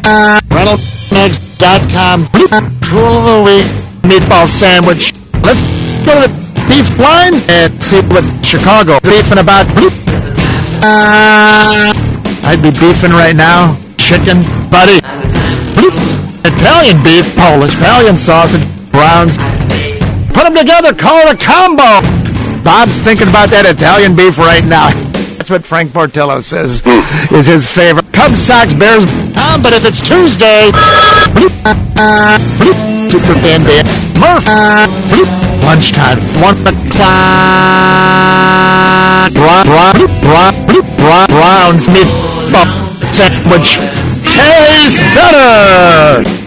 ReynoldsEggs.com. Cool of the week. Meatball sandwich. Let's go to the beef blinds and see what Chicago is beefing about. I'd be beefing right now. Chicken, buddy. Italian beef, Polish, Italian sausage, browns. Put them together, call it a combo. Bob's thinking about that Italian beef right now. That's what Frank Portillo says is his favorite. Cubs, Sox, Bears. But if it's Tuesday, Super Band-Aid, Murph, lunchtime, 1 o'clock, Browns meatball sandwich tastes better.